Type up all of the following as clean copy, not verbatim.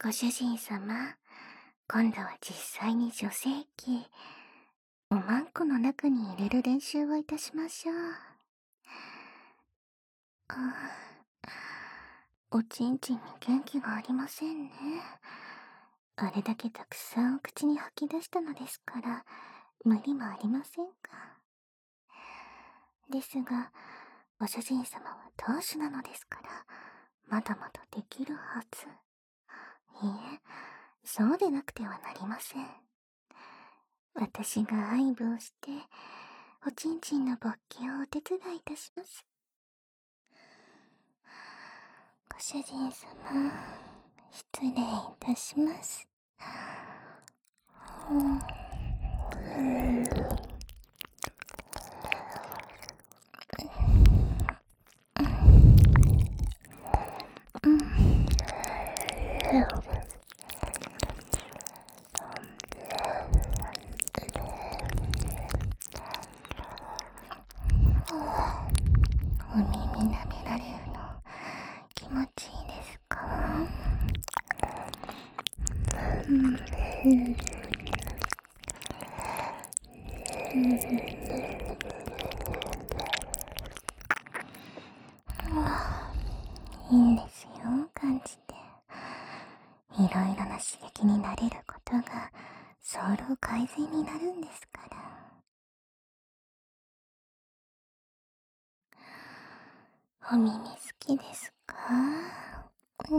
ご主人様、今度は実際に女性器、おまんこの中に入れる練習をいたしましょう。おちんちんに元気がありませんね。あれだけたくさんお口に吐き出したのですから、無理もありませんか。ですが、ご主人様は当主なのですから、まだまだできるはず。いいえ、そうでなくてはなりません。私が愛撫して、おちんちんの勃起をお手伝いいたします。ご主人様、失礼いたします。お耳舐められるの気持ちいいですか？いいんですよ、感じて。いろいろな刺激になれることが早漏改善になるんですから。お耳好きですか？うん。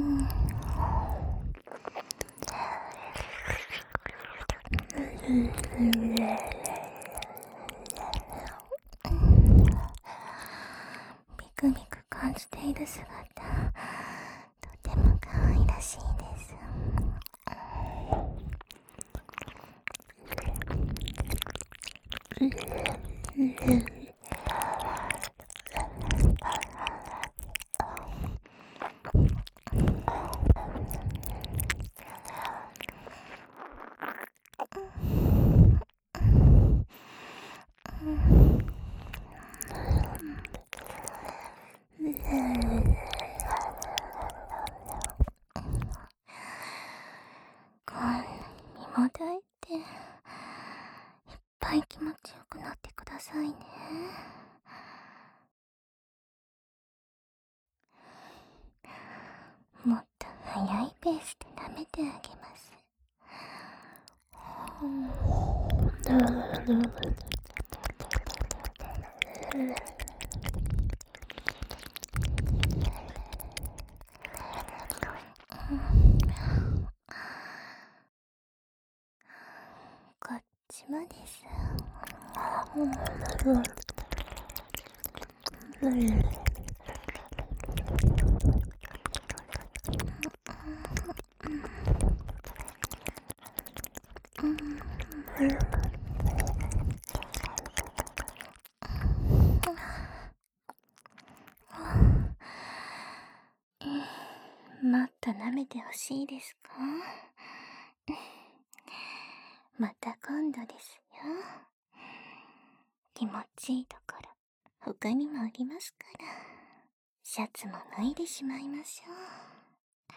ビクビク感じている姿、とても可愛らしいです。こんなにもだえて、いっぱい気持ちよくなってくださいね。もっと早いペースで舐めてあげます。こっちもです。もっと舐めてほしいですか？また今度ですよ。気持ちいいところ、他にもありますから。シャツも脱いでしまいましょう。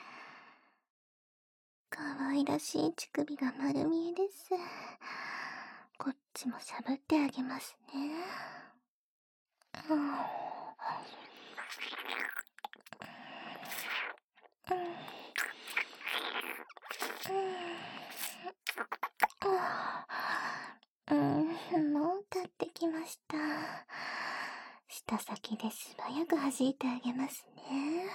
可愛らしい乳首が丸見えです。こっちもしゃぶってあげますね。もう立ってきました。舌先で素早く弾いてあげますね。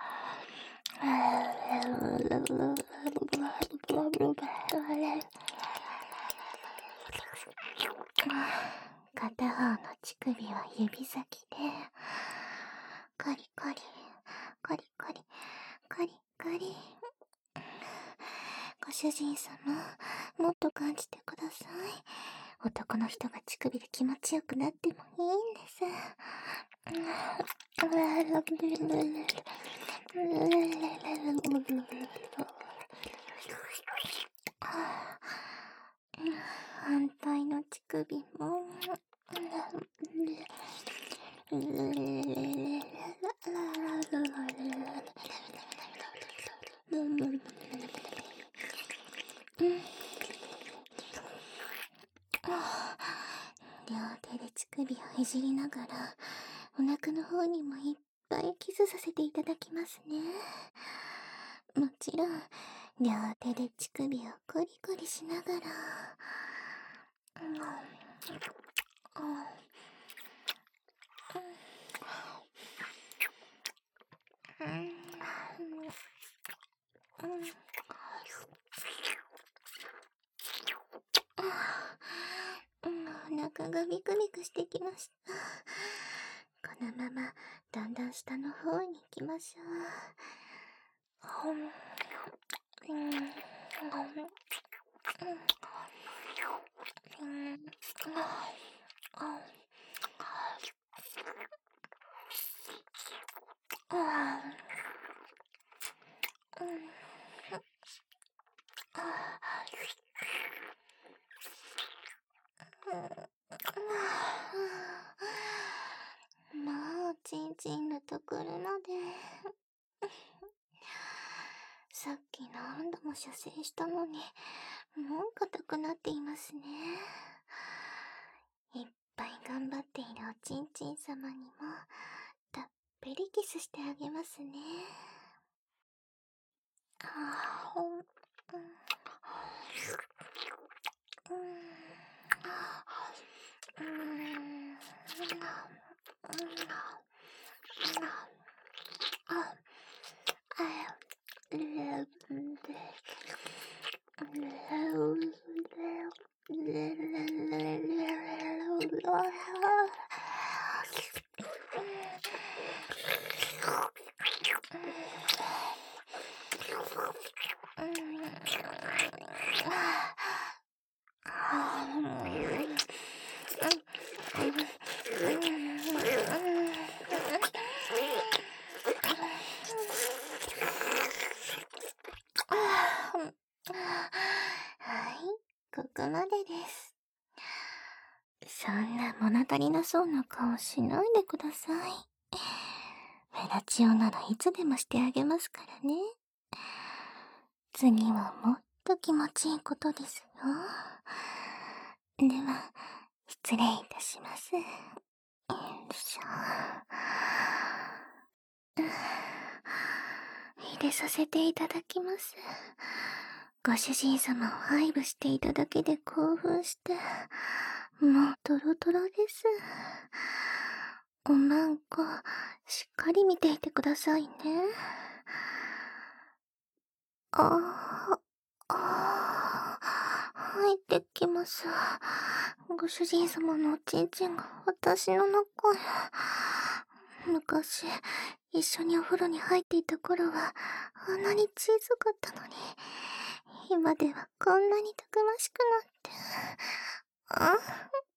片方の乳首は指先でカリカリカリカリカリカリ。ご主人様、もっと感じてください。男の人が乳首で気持ちよくなってもいいんです。反対の乳首も。 両手で乳首をいじりながら、お腹の方にもいっぱいキスさせていただきますね。もちろん、両手で乳首をコリコリしながら、お腹がビクビクしてきました。このままだんだん下の方に行きましょう。もうちんちんのところまで。さっき何度も射精したのに、もう硬くなっていますね。いっぱい頑張っているおちんちん様にも、たっぷりキスしてあげますね。はい、ここまでです。そんな物足りなそうな顔しないでください。フェラチオならいつでもしてあげますからね。次はもっと気持ちいいことですよ。では、失礼いたします。よいしょ。入れさせていただきます。ご主人様を配布していただけで興奮して、もうトロトロです。おまんこ、しっかり見ていてくださいね。入ってきます。ご主人様のおちんちんが私の中へ。昔、一緒にお風呂に入っていた頃は、あんなに小さかったのに、今ではこんなにたくましくなって。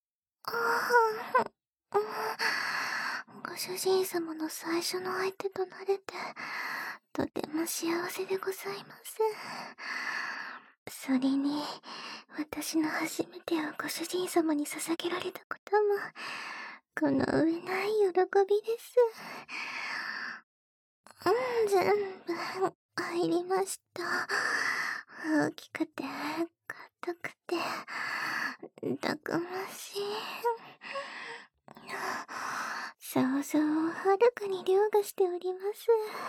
ご主人様の最初の相手となれて、とても幸せでございます。それに、私の初めてをご主人様に捧げられたことも、この上ない喜びです。全部、入りました。大きくて、硬くて、たくましい。想像をはるかに凌駕しております。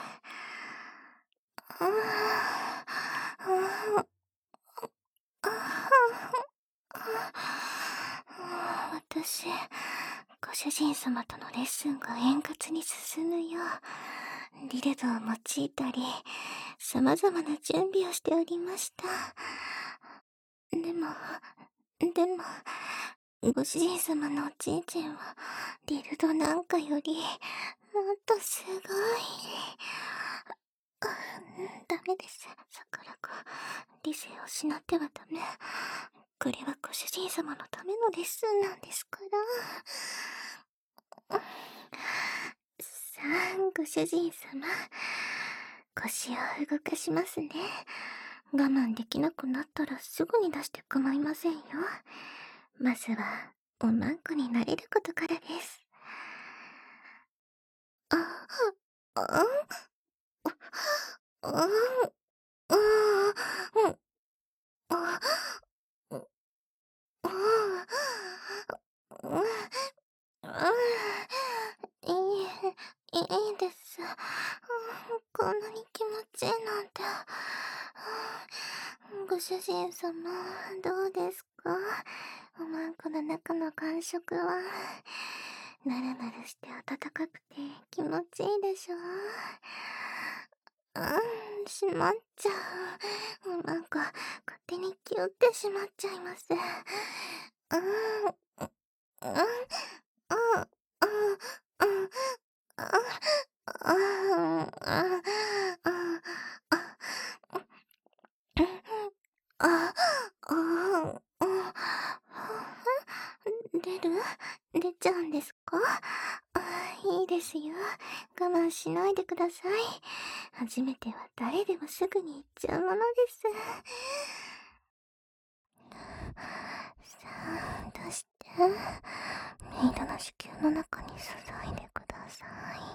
私、ご主人様とのレッスンが円滑に進むよう、リルドを用いたり、様々な準備をしておりました。でも、ご主人様のおちんちんは、リルドなんかより、もっとすごい。ダメです、桜子。理性を失ってはダメ。これはご主人様のためのレッスンなんですから。さあ、ご主人様。腰を動かしますね。我慢できなくなったらすぐに出して構いませんよ。まずは、おまんこになれることからです。 ご主人様、どうですか？おまんこの中の感触は。なるなるして暖かくて気持ちいいでしょ？しまっちゃう。おまんこ、勝手に気負ってしまっちゃいます。うん、うん、うん、うん、うん、あ、出ちゃうんですか？いいですよ。我慢しないでください。初めては誰でもすぐに行っちゃうものです。さあ、出して。メイドの子宮の中に注いでくださ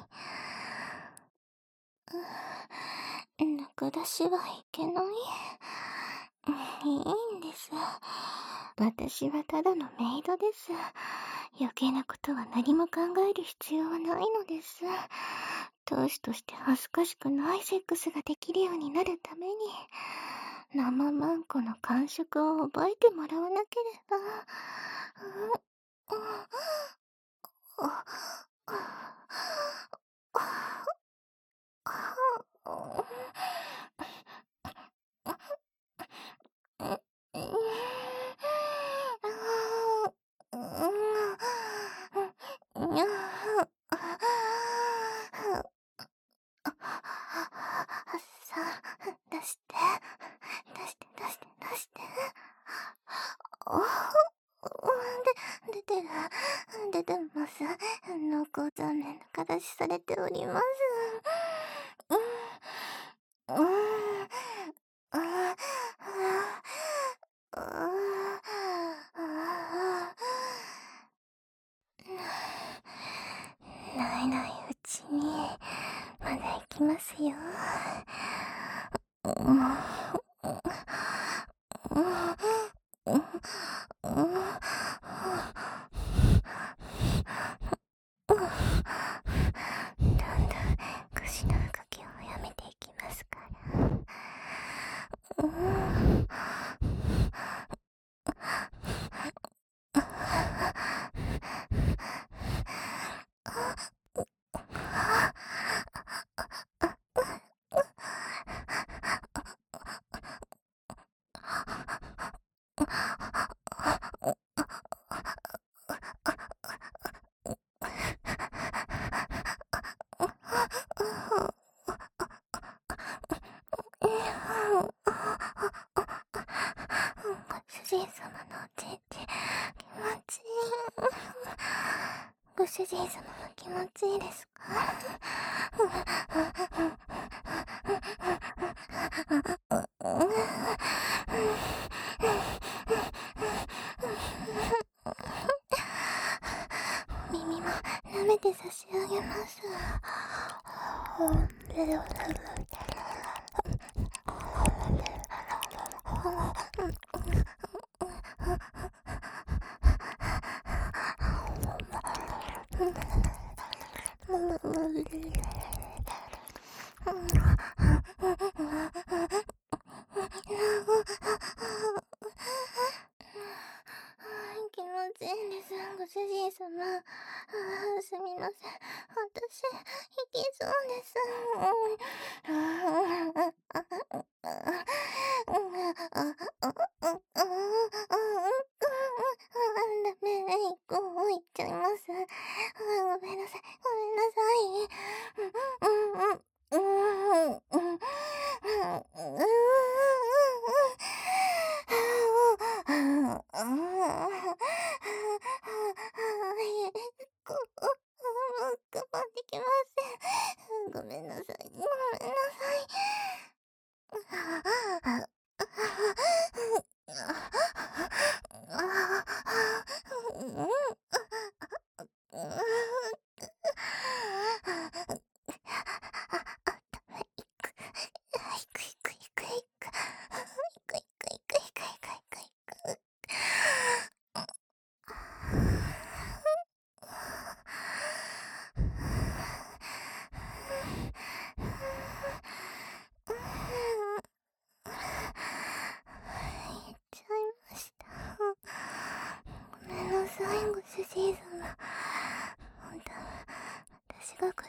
い。抜く出しはいけない。いいんです。私はただのメイドです。余計なことは何も考える必要はないのです。当主として恥ずかしくないセックスができるようになるために、生マンコの感触を覚えてもらわなければ。さあ、出して。出して、出して、出して。出てる。出てます。濃厚残念な形されております。うん、うん、ああ、ああ、ないないうちに、まだ行きますよ。だんだん腰の動きをやめていきますからご主人様のおちんち気持ちいい。ご主人様も気持ちいいですか？耳も舐めて差し上げます。気持ちいいです、ご主人様。すみません。私、引きそうです。ダメ、一個いっちゃいます。ごめんなさい、ごめんなさい。我慢できません。ごめんなさい。ごめんなさい。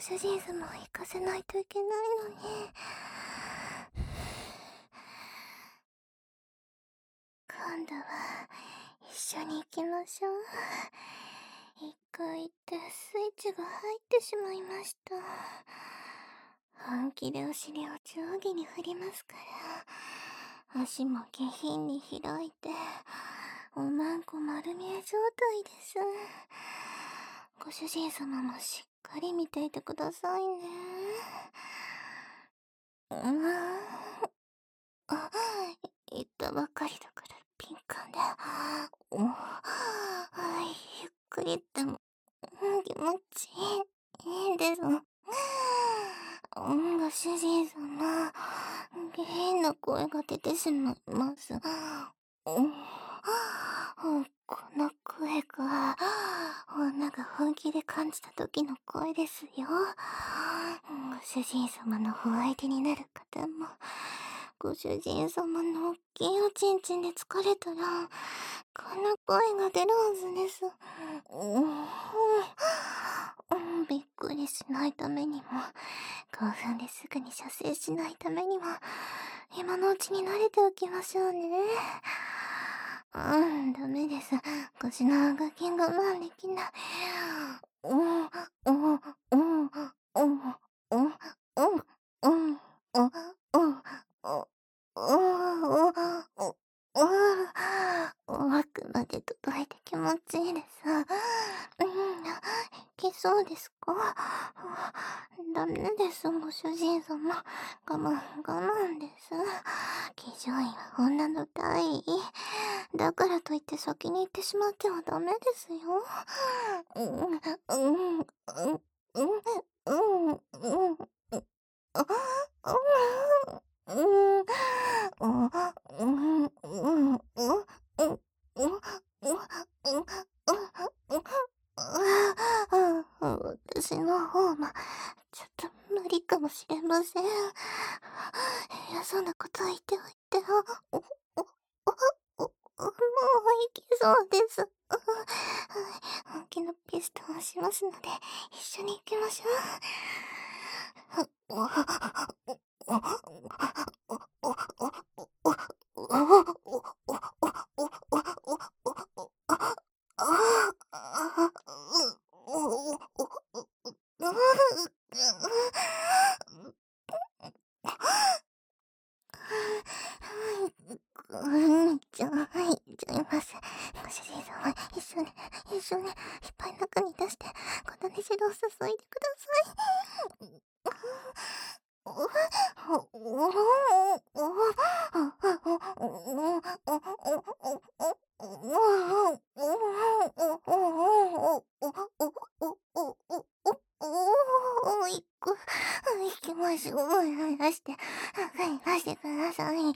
主人様を行かせないといけないのに。今度は一緒に行きましょう。一回行ってスイッチが入ってしまいました。本気でお尻を上下に振りますから、足も下品に開いて、おまんこ丸見え状態です。ご主人様もしっかり見ていてくださいね。あ、言ったばかりだから敏感で。ゆっくりでも気持ちいいです。ご主人様、下品な声が出てしまいます。この声が、女が本気で感じた時の声ですよ。ご主人様のお相手になる方も、ご主人様の大きいおちんちんで疲れたら、こんな声が出るはずです。びっくりしないためにも、興奮ですぐに射精しないためにも、今のうちに慣れておきましょうね。ダメです。腰の動き我慢できない。うん、うん、うん、うん、うん、うん、うん、うん、うん、奥まで届いて気持ちいいです。いけそうですか？ダメです、ご主人様。我慢、我慢です。騎乗位は女の大位。だからといって先に行ってしまってはダメですよ。うん、うん、うん、うん、うん、うん、うん、あ、うん、うん、うん、うん、うん、うん、うん、うん、私の方も、ちょっと無理かもしれません。偉そうなこと言っておいて、もういけそうです。本気のピストンをしますので、一緒に行きましょはい、ちゃいます。ご主人様、一緒に、いっぱい中に出して、このねじろを注いでください。行きましょう。出して、出してください。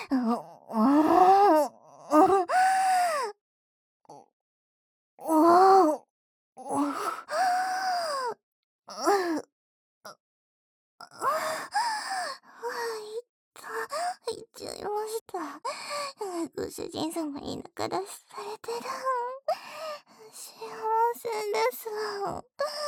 行っちゃいました。ご主人様に仲出しされてる。幸せです。